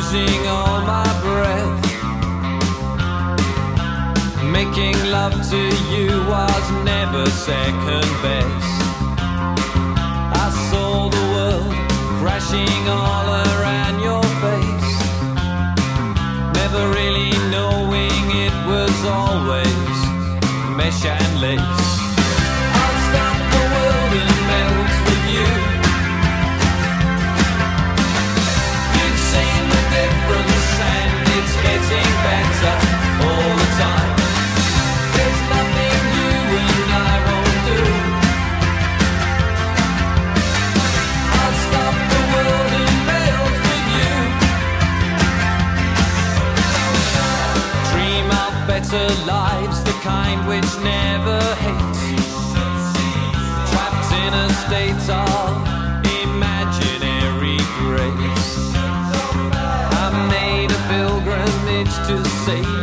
losing all my breath. Making love to you was never second best. I saw the world crashing all around your face, never really knowing it was always mesh and lace. I'll stop the world and melt with you. You've seen the difference and it's getting better all the time. There's nothing you and I won't do. I'll stop the world and melt with you. Dream of better lives, the kind which never hates. Trapped in a state of imaginary grace. I made a pilgrimage to save